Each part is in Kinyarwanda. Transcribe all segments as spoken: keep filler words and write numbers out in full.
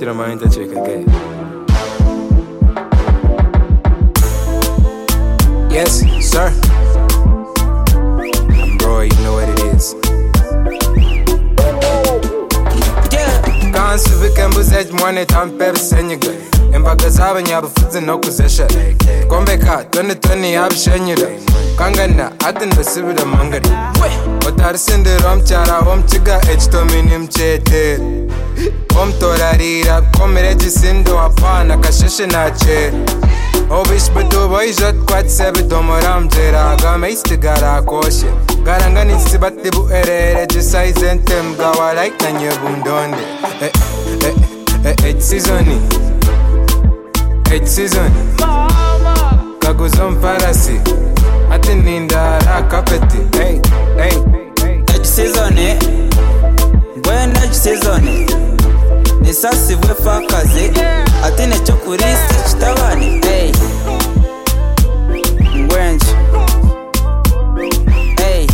Tira my into check again. Yes, sir. I'm bro, you know what it is. Yeah. Can't see we can buzz money time pep senyga. Imbaga z'abanyabufuzi no kuzesha. Kombeka twenty twenty yabishenyura. Kangana ati ndasubira mangari. Otarisindira omchara omchiga echitomi nimchete. Omtorarira komere jisindo apana kasheshe nache. Obish betu boyjot kwat sebi domoram jera Gama istigara koshe Garangani sibati bu erere Jisai zentem gawa like nanye bundonde Eh, eh, eh, eh, seasoni Eh, seasoni Kaguzom farasi Ati nindara kapeti Hey, hey, hey seasoni Bwena H seasoni Nisasi vwe fakazi Ati necho kurisi chitabani Hey Ngwenji Hey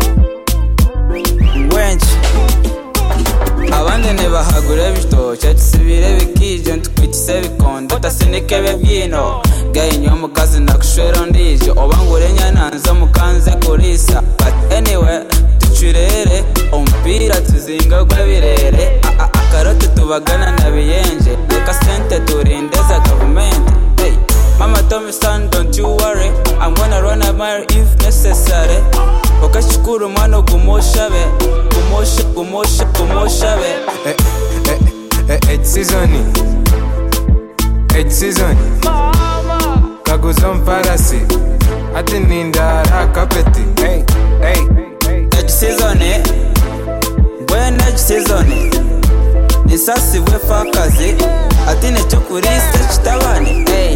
Ngwenji Abandi ntibahagure bitoshye tusibire bikije ntukwitise bikondo tasinike bebyino gainyo mukazi nakushwera ndije obangure nyananza mukanze kurisa but anyway tuchirere ompira tuzinga gwa birere akarote tubagana nabiyenje reka sente turindeza government. Hey mama told me son don't you worry I'm gonna run a mile if necessary okashukuru mwana gumoshabe gumosha gumosha gumoshabe eh eh eh eh seasoni eh seasoni Kaguzom farasi ati nindara kapeti hey hey H seasoni Bwena H seasoni Nisasi vwe fakazi ati necho kurisa chitabani Hey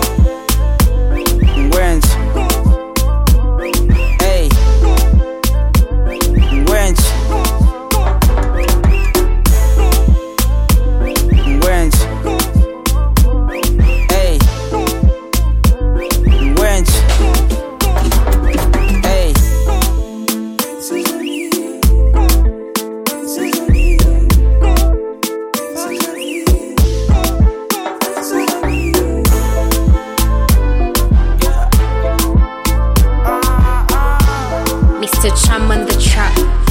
Ngwenji Hey Ngwenji Ngwenji Hey Ngwenji Hey Mister Cham on the track.